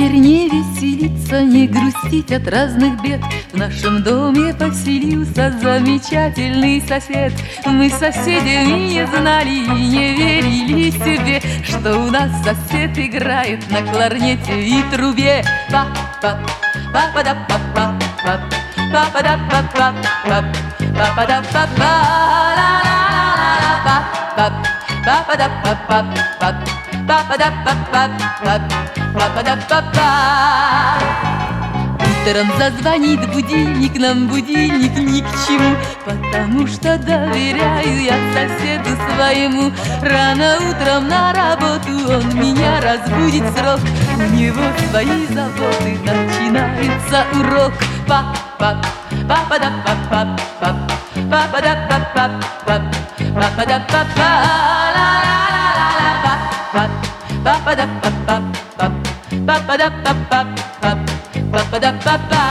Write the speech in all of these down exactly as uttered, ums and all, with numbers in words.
Теперь не веселиться, не грустить от разных бед. В нашем доме поселился замечательный сосед. Мы с соседями не знали и не верили себе, что у нас сосед играет на кларнете и трубе. Па-па, па-па-да-па-па, па-па-да-па-па, па-па-да-па-па, ла-ла-ла-ла-ла, па-па-да-па-па, па-па-да-па-па, па-па-да-па-па. Утром зазвонит будильник, нам будильник ни к чему, потому что доверяю я соседу своему. Рано утром на работу он меня разбудит срок, у него свои заботы, начинается урок. Па-па, па-па-да-па-па, па-па-да-па-па, па-па-да-па-па, ла-ла-ла-ла-ла, па-па-да-па-па, па-па-да-па-па, па-па-да-па-па.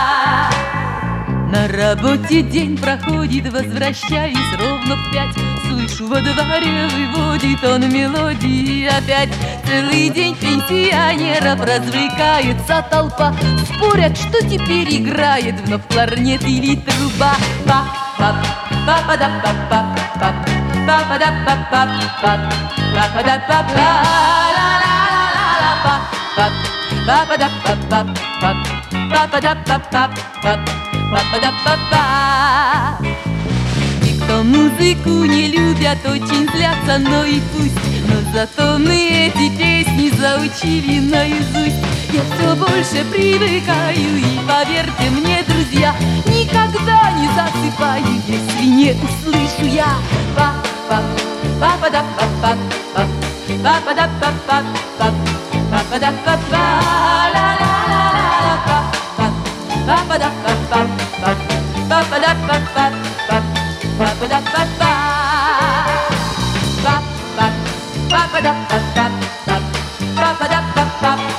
На работе день проходит, возвращаюсь ровно в пять. Слышу, во дворе выводит он мелодии опять. Целый день пенсионеров развлекается толпа. Спорят, что теперь играет, вновь кларнет или труба. Па-па, па-па-да-па-па, па-па-да-па-па, па-па-да-па-па, ла-ла-ла-ла-ла, па-па-да-па-па, па-па-да-па-па, па-па-да-па-па. И кто музыку не любят, очень злятся, но и пусть. Но зато мы эти песни заучили наизусть. Я все больше привыкаю, и поверьте мне, друзья, никогда не засыпаю, если не услышу я па-па, па-па-да-па-па, па-па-да-па-па, па-па-да-па-па, ла-ла-ла-ла-ла, па-па-да-па-па, па-па-да-па-па, па-па-да-па-па, па-па, па-па-да-па-па, па-па-да-па-па.